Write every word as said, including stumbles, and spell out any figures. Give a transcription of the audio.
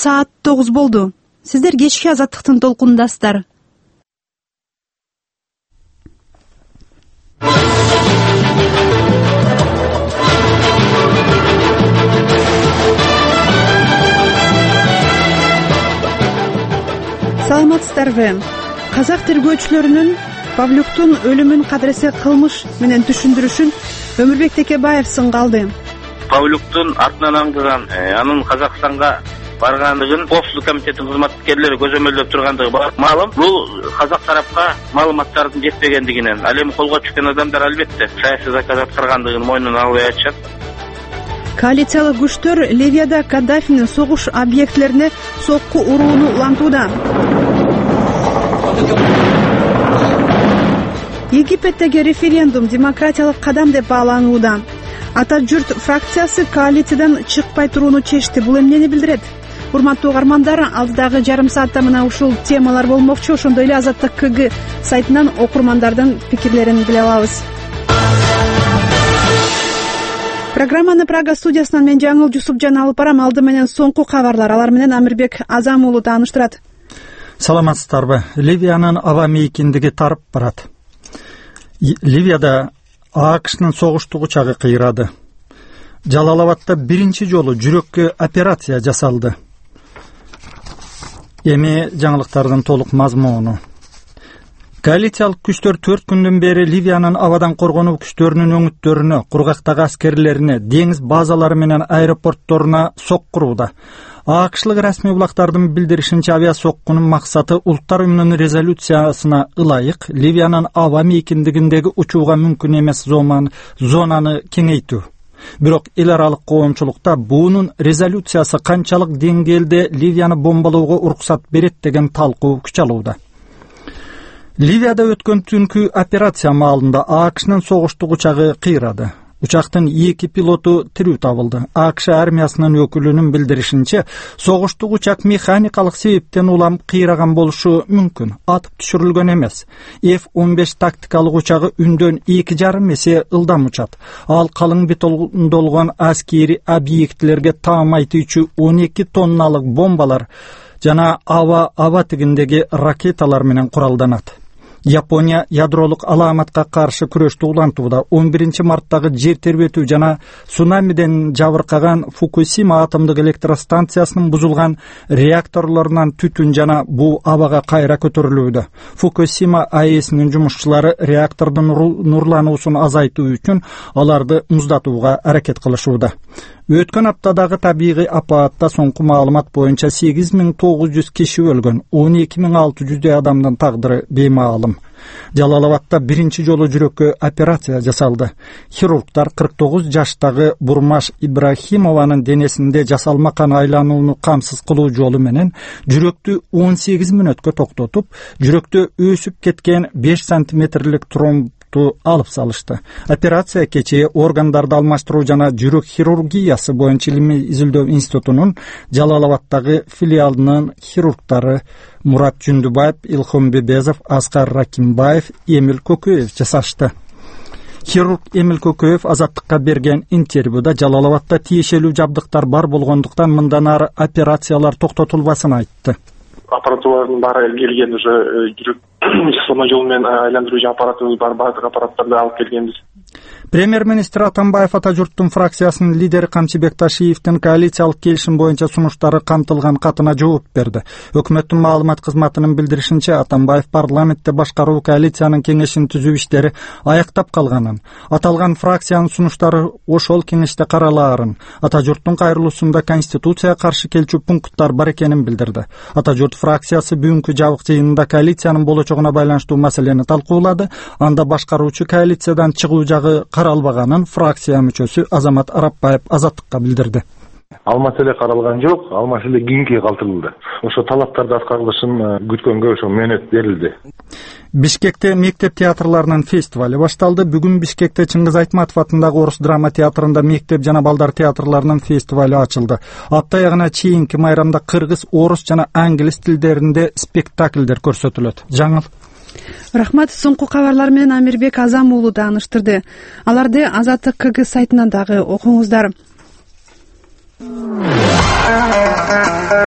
саат тогуз болду. Сиздер кечки Азаттыктын толкундасыздар. Саламатсыздарбы? Казак тергөөчүлөрүнүн Павлюктун өлүмүн кадыресе кылмыш менен түшүндүрүшүн Өмүрбек Текебаев сынга алды. Павлюктун артынан аңдыган, анын Казакстанга баргандыгын Коопсуздук комитетинин кызматкерлери көзөмөлдөп тургандыгы маалым. Бул казак тарапка маалыматтардын жетпегендигинен, ал эми колго түшкөн адамдар албетте саясий заказ аткаргандыгын мойнуна албай атышат. Коалициялык күчтөр Ливияда Каддафинин согуш объектилерине сокку урууну улантууда. Египеттеги референдум демократиялык кадам деп бааланууда. Ата журт фракциясы коалициядан чыкпай турууну чечти. Бул эмнени билдирет? Урматтуу угармандар, алдыдагы жарым саатта мына ушул темалар болмокчу. Ошондой эле Азаттык КГ сайтынан окурмандардын пикирлерин биле алабыз. Программаны Прага студиясынан мен Жаңыл Жусупжан алып барам. Алды менен соңку кабарлар. Алар менен Амирбек Азам уулу тааныштырат. Саламатсыздарбы? Ливиянын аба мейкиндиги тарып барат. Ливияда АКШнын согуштук учагы кыйрады. Жалалабадда биринчи жолу жүрөккө операция жасалды. Эми жаңылыктардын толук мазмуну. Коалициялык күчтөр төрт күндөн бери Ливиянын абадан коргонуу күчтөрүнүн өңүттөрүнө, кургактагы аскерлерине, деңиз базалары менен аэропортторуна соккурууда. АКШлык расмий булактардын билдиришинче, авиа соккунун максаты Улуттар уюмунун резолюциясына ылайык Ливиянын аба мейкиндигиндеги учууга мүмкүн эмес зонаны кеңейтүү. Бирок эл аралык коомчулукта буунун резолюциясы канчалык деңгээлде Ливияны бомбалоого уруксат берет деген талкуу күч алууда. Ливияда өткөн түнкү операция маалында АКШнын согуштук учагы кыйрады. Учактын эки пилоту тирүү табылды. АКШ армиясынын өкүлүнүн билдиришинче, согуштук учак механикалык себептен улам кыйраган болушу мүмкүн. Атып түшүрүлгөн эмес. эф он беш тактикалык учагы үндөн эки жарым эсе ылдам учат. Ал калың бетондолгон аскери объектилерге таам айтуучу он эки тонналык бомбалар жана аба аба тигиндеги ракеталар менен куралданат. Япония ядролук аламатка каршы күрөштү улантууда. он биринчи марттагы жер тербетүү жана цунамиден жабыркаган Фукусима атомдук электростанциясынын бузулган реакторлорунан түтүн жана буу абага кайра көтөрүлүүдө. Фукусима АЭСинин жумушчулары реактордун нурлануусун азайтуу үчүн аларды муздатууга аракет кылышууда. Өткөн аптадагы табигый апаатта соңку маалымат боюнча сегиз миң тогуз жүз киши өлгөн, он эки миң алты жүздөй адамдын тагдыры беймаалым. Жалалабадда биринчи жолу жүрөккө операция жасалды. Хирургдар кырк тогуз жаштагы Бурмаш Ибрахимованын денесинде жасалмакан айланууну камсыз кылуу жолу менен жүрөктү он сегиз мүнөткө токтотуп, жүрөктө өсүп кеткен беш сантиметрлик тромб алып салышты. Операция кечээ органдарды алмаштыруу жана жүрөк хирургиясы боюнча илимий изилдөө институтунун Жалалабаддагы филиалынын хирургдары Мурат Жүндүбаев, Илхом Бебезов, Аскар Ракимбаев, Эмил Көкөев жасашты. Хирург Эмил Көкөев Азаттыкка берген интервьюда Жалалабадда тиешелүү жабдыктар бар болгондуктан мындан ары операциялар токтотулбасын айтты. Аппаратуралардын баары келген, уже жүрөк жасалма жол менен айландыруу аппараты бар, баардык аппараттарды алып келгенбиз. Премьер-министр Атамбаев Ата журттун фракциясынын лидери Камчыбек Ташиевдин коалициялык келишим боюнча сунуштары камтылган катына жооп берди. Өкмөттүн маалымат кызматынын билдиришинче, Атамбаев парламентте башкаруу коалициянын кеңешин түзүү иштери аяктап калганын, аталган фракциянын сунуштары ошол кеңеште каралаарын, Ата журттун кайрылуусунда конституцияга каршы келчү пункттар бар экенин билдирди. Ата журт фракциясы бүгүнкү жабык жыйынында коалициянын болочогуна байланыштуу маселени талкуулады. Анда башкаруучу коалициядан чыгуу жагы каралбаганын фракция мүчөсү Азамат Арапбаев Азаттыкка билдирди. Ал маселе каралган жок, ал маселе кийинки калтырылды. Ошо талаптарды аткарылышын күткөнгө ошо мөөнөт берилди. Бишкекте мектеп театрларынын фестивали башталды. Бүгүн Бишкекте Чыңгыз Айтматов атындагы Орус драма театрында мектеп жана балдар театрларынын фестивали ачылды. Апта аягына чейинки майрамда кыргыз, орус жана англис тилдеринде спектакльдер көрсөтүлөт. Жаңыл. Рахмат. Соңку кабарлар менен Амирбек Азам уулу тааныштырды. Аларды Азаттык КГ сайтынан дагы окуңуздар.